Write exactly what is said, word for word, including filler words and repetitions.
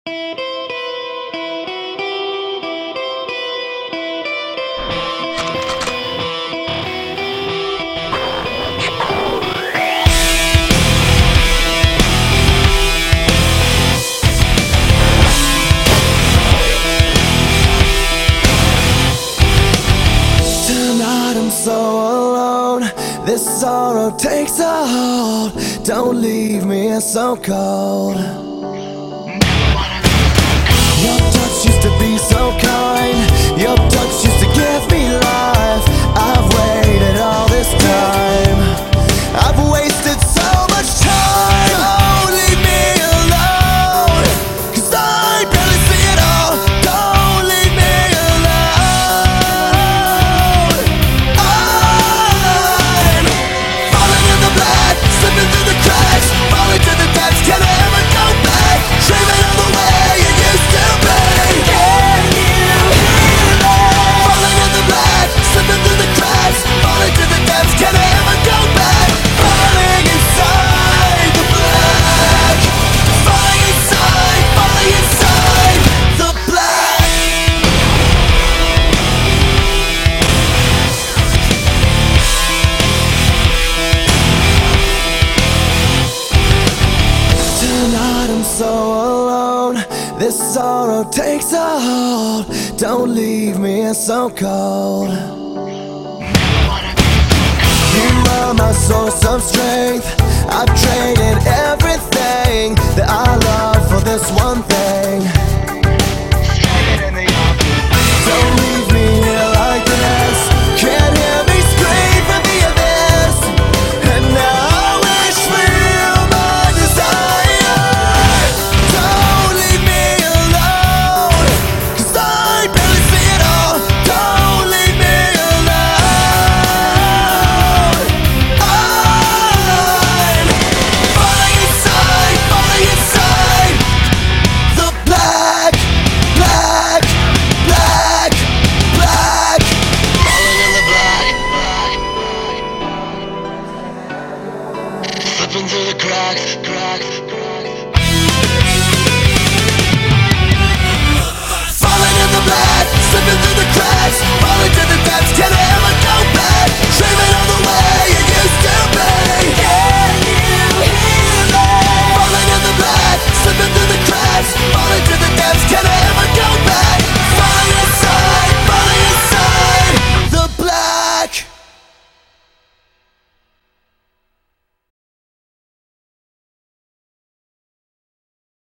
Tonight I'm so alone. This sorrow takes a hold. Don't leave me here so cold. Your touch used to be so kind. Your touch used to give me life. I've waited all this time. I've wasted so much time. Don't leave me alone, 'cause I barely see it all. Don't leave me alone. I'm falling in the black, slipping through the cracks, falling to the depths. Can I ever go back? Dreaming of the way it used to be. Can you hear that? Falling in the black, slipping through the cracks, falling to the depths. Can I ever go back? Falling inside the black, falling inside, falling inside the black. Tonight I'm so alone. This sorrow takes a hold. Don't leave me here so cold. You are my source of strength. I've traded everything that I love for this one thing.